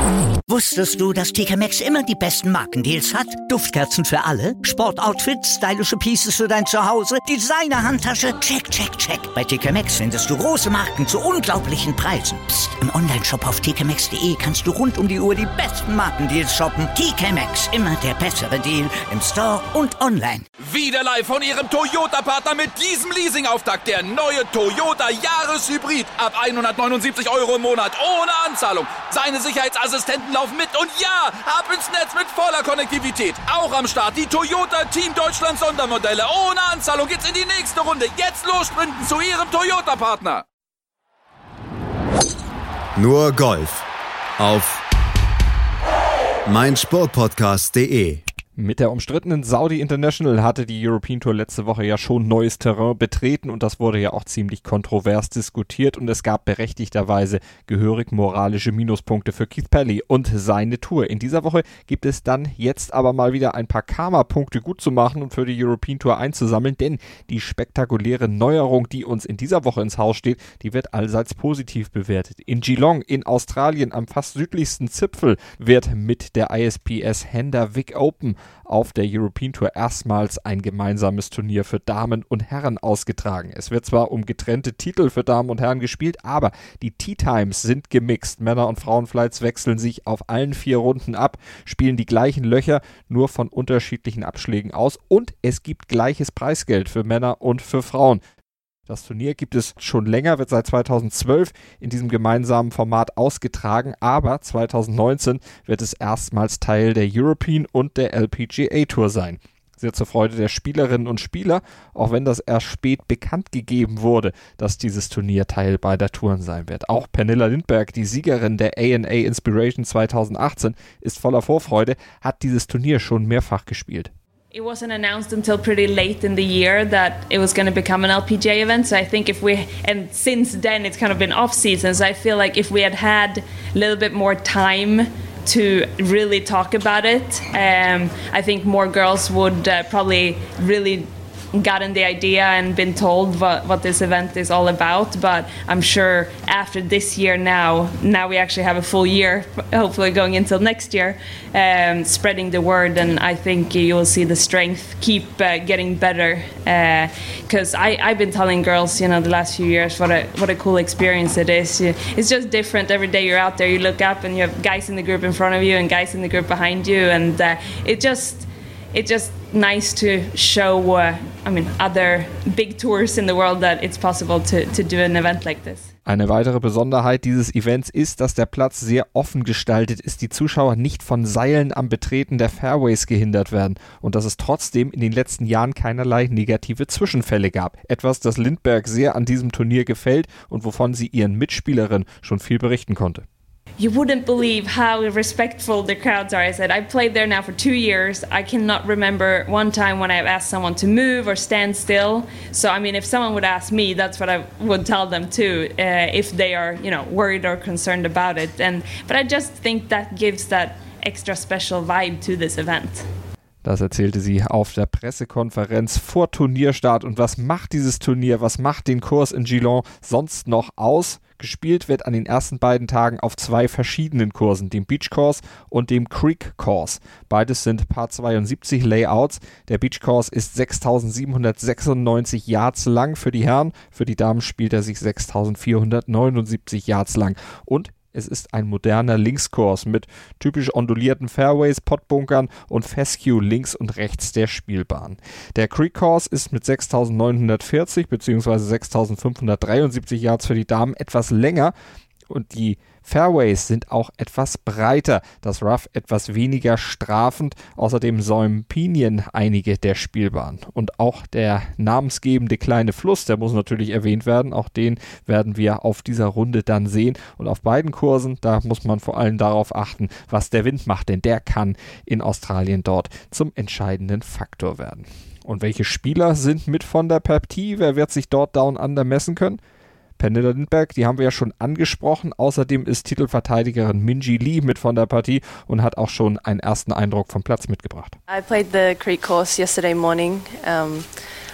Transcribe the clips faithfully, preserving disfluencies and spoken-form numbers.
Wusstest du, dass T K Maxx immer die besten Markendeals hat? Duftkerzen für alle, Sportoutfits, stylische Pieces für dein Zuhause, Designer-Handtasche, check, check, check. Bei T K Maxx findest du große Marken zu unglaublichen Preisen. Psst. Im Onlineshop auf t k maxx punkt d e kannst du rund um die Uhr die besten Markendeals shoppen. T K Maxx, immer der bessere Deal im Store und online. Wieder live von Ihrem Toyota-Partner mit diesem Leasing-Auftakt. Der neue Toyota Jahreshybrid. Ab hundertneunundsiebzig Euro im Monat. Ohne Anzahlung. Seine Sicherheitsassistenten laufen mit. Und ja, ab ins Netz mit voller Konnektivität. Auch am Start die Toyota Team Deutschland Sondermodelle. Ohne Anzahlung geht's in die nächste Runde. Jetzt los sprinten zu Ihrem Toyota-Partner. Nur Golf auf meinsportpodcast punkt de. Mit der umstrittenen Saudi International hatte die European Tour letzte Woche ja schon neues Terrain betreten und das wurde ja auch ziemlich kontrovers diskutiert und es gab berechtigterweise gehörig moralische Minuspunkte für Keith Pelley und seine Tour. In dieser Woche gibt es dann jetzt aber mal wieder ein paar Karma-Punkte gut zu machen und für die European Tour einzusammeln, denn die spektakuläre Neuerung, die uns in dieser Woche ins Haus steht, die wird allseits positiv bewertet. In Geelong in Australien am fast südlichsten Zipfel wird mit der I S P S Henda Vic Open auf der European Tour erstmals ein gemeinsames Turnier für Damen und Herren ausgetragen. Es wird zwar um getrennte Titel für Damen und Herren gespielt, aber die Tee Times sind gemixt. Männer- und Frauenflights wechseln sich auf allen vier Runden ab, spielen die gleichen Löcher, nur von unterschiedlichen Abschlägen aus und es gibt gleiches Preisgeld für Männer und für Frauen. Das Turnier gibt es schon länger, wird seit zweitausendzwölf in diesem gemeinsamen Format ausgetragen, aber zweitausendneunzehn wird es erstmals Teil der European und der L P G A Tour sein. Sehr zur Freude der Spielerinnen und Spieler, auch wenn das erst spät bekannt gegeben wurde, dass dieses Turnier Teil beider Touren sein wird. Auch Pernilla Lindberg, die Siegerin der A N A Inspiration zweitausendachtzehn, ist voller Vorfreude, hat dieses Turnier schon mehrfach gespielt. It wasn't announced until pretty late in the year that it was going to become an L P G A event. So I think if we, and since then it's kind of been off season. So I feel like if we had had a little bit more time to really talk about it, um, I think more girls would uh, probably really gotten the idea and been told what, what this event is all about. But I'm sure after this year now, now we actually have a full year, hopefully going until next year, um, spreading the word, and I think you will see the strength keep uh, getting better. Because uh, I've been telling girls, you know, the last few years what a what a cool experience it is. It's just different every day you're out there. You look up and you have guys in the group in front of you and guys in the group behind you, and uh, it just it's just nice to show, uh, I mean, other big tours in the world that it's possible to, to do an event like this. Eine weitere Besonderheit dieses Events ist, dass der Platz sehr offen gestaltet ist, die Zuschauer nicht von Seilen am Betreten der Fairways gehindert werden und dass es trotzdem in den letzten Jahren keinerlei negative Zwischenfälle gab. Etwas, das Lindberg sehr an diesem Turnier gefällt und wovon sie ihren Mitspielerinnen schon viel berichten konnte. You wouldn't believe how respectful the crowds are. I said, I've played there now for two years. I cannot remember one time when I've asked someone to move or stand still. So, I mean, if someone would ask me, that's what I would tell them too, uh, if they are, you know, worried or concerned about it. And but I just think that gives that extra special vibe to this event. Das erzählte sie auf der Pressekonferenz vor Turnierstart. Und was macht dieses Turnier, was macht den Kurs in Geelong sonst noch aus? Gespielt wird an den ersten beiden Tagen auf zwei verschiedenen Kursen, dem Beach Course und dem Creek Course. Beides sind Par zweiundsiebzig Layouts. Der Beach Course ist sechstausendsiebenhundertsechsundneunzig Yards lang für die Herren, für die Damen spielt er sich sechstausendvierhundertneunundsiebzig Yards lang. Und es ist ein moderner Linkskurs mit typisch ondulierten Fairways, Potbunkern und Fescue links und rechts der Spielbahn. Der Creek Course ist mit sechstausendneunhundertvierzig bzw. sechstausendfünfhundertdreiundsiebzig Yards für die Damen etwas länger und die Fairways sind auch etwas breiter, das Rough etwas weniger strafend, außerdem säumen Pinien einige der Spielbahn. Und auch der namensgebende kleine Fluss, der muss natürlich erwähnt werden, auch den werden wir auf dieser Runde dann sehen. Und auf beiden Kursen, da muss man vor allem darauf achten, was der Wind macht, denn der kann in Australien dort zum entscheidenden Faktor werden. Und welche Spieler sind mit von der Partie? Wer wird sich dort Down Under messen können? Pernilla Lindberg, die haben wir ja schon angesprochen. Außerdem ist Titelverteidigerin Minjee Lee mit von der Partie und hat auch schon einen ersten Eindruck vom Platz mitgebracht. I played the Creek course yesterday morning. Um, I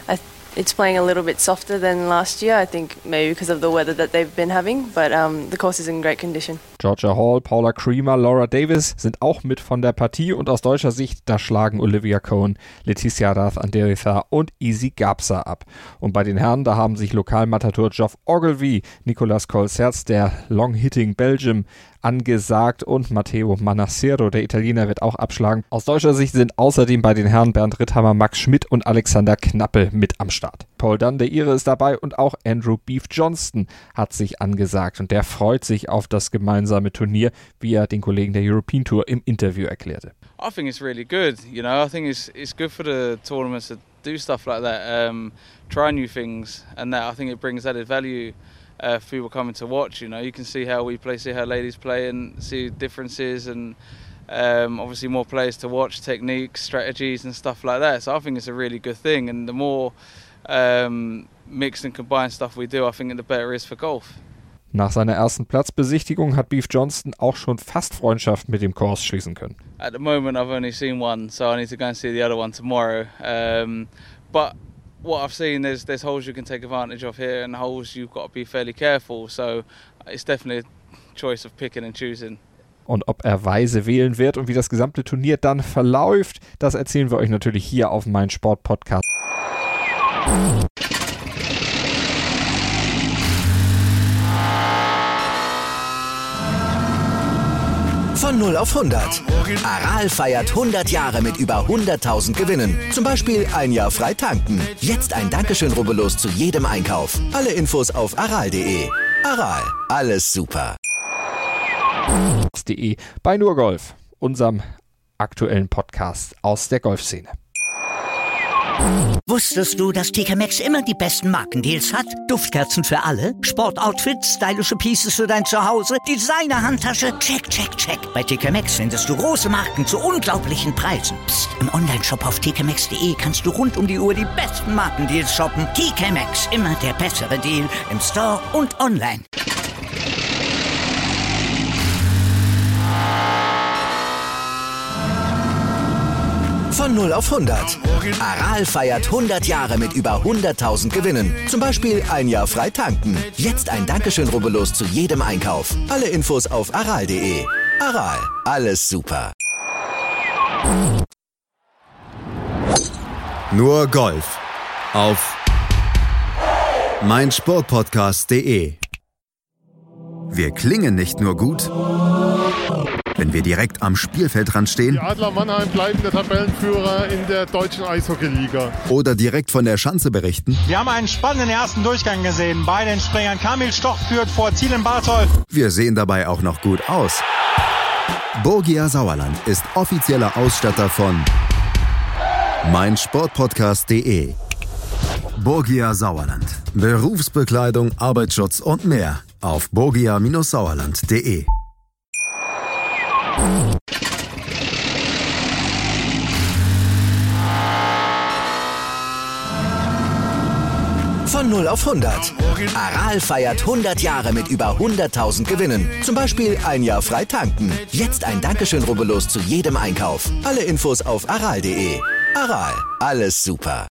it's playing a little bit softer than last year. I think maybe because of the weather that they've been having, but um, the course is in great condition. Georgia Hall, Paula Creamer, Laura Davis sind auch mit von der Partie und aus deutscher Sicht, da schlagen Olivia Cohn, Leticia Rath-Anderitha und Easy Gabsa ab. Und bei den Herren, da haben sich Lokalmatador Geoff Ogilvy, Nicolas Colserz, der Long-Hitting Belgium, angesagt und Matteo Manassero, der Italiener, wird auch abschlagen. Aus deutscher Sicht sind außerdem bei den Herren Bernd Ritthammer, Max Schmidt und Alexander Knappe mit am Start. Paul Dunn, der Ire, ist dabei und auch Andrew Beef Johnston hat sich angesagt und der freut sich auf das gemeinsame Turnier, wie er den Kollegen der European Tour im Interview erklärte. I think it's really good, you know, I think it's it's good for the tournaments to do stuff like that, um, try new things, and that I think it brings added value uh, for people coming to watch, you know, you can see how we play, see how ladies play and see differences and um, obviously more players to watch, techniques, strategies and stuff like that, so I think it's a really good thing, and the more um, mixed and combined stuff we do, I think the better it is for golf. Nach seiner ersten Platzbesichtigung hat Beef Johnston auch schon fast Freundschaft mit dem Kurs schließen können. At the moment I've only seen one, so I need to go and see the other one tomorrow. Um, but what I've seen, there's there's holes you can take advantage of here and holes you've got to be fairly careful. So it's definitely a choice of picking and choosing. Und ob er weise wählen wird und wie das gesamte Turnier dann verläuft, das erzählen wir euch natürlich hier auf meinsportpodcast. Von null auf hundert. Aral feiert hundert Jahre mit über hunderttausend Gewinnen. Zum Beispiel ein Jahr frei tanken. Jetzt ein Dankeschön, rubbellos zu jedem Einkauf. Alle Infos auf aral punkt de. Aral, alles super. Bei Nur Golf, unserem aktuellen Podcast aus der Golfszene. Wusstest du, dass T K Maxx immer die besten Markendeals hat? Duftkerzen für alle, Sportoutfits, stylische Pieces für dein Zuhause, Designer-Handtasche, check, check, check. Bei T K Maxx findest du große Marken zu unglaublichen Preisen. Psst. Im Onlineshop auf t k maxx punkt de kannst du rund um die Uhr die besten Markendeals shoppen. T K Maxx, immer der bessere Deal im Store und online. Von null auf hundert. Aral feiert hundert Jahre mit über hunderttausend Gewinnen. Zum Beispiel ein Jahr frei tanken. Jetzt ein Dankeschön, rubbellos zu jedem Einkauf. Alle Infos auf aral punkt de. Aral, alles super. Nur Golf auf meinsportpodcast punkt de. Wir klingen nicht nur gut, wenn wir direkt am Spielfeldrand stehen. Die Adler Mannheim bleiben der Tabellenführer in der deutschen Eishockeyliga. Oder direkt von der Schanze berichten. Wir haben einen spannenden ersten Durchgang gesehen. Bei den Springern Kamil Stoch führt vor Zielen Barthold. Wir sehen dabei auch noch gut aus. Borgia Sauerland ist offizieller Ausstatter von meinsportpodcast punkt de. Borgia Sauerland. Berufsbekleidung, Arbeitsschutz und mehr auf borgia Sauerland punkt de. Von null auf hundert. Aral feiert hundert Jahre mit über hunderttausend Gewinnen. Zum Beispiel ein Jahr frei tanken. Jetzt ein Dankeschön, rubbellos zu jedem Einkauf. Alle Infos auf aral punkt de. Aral, alles super.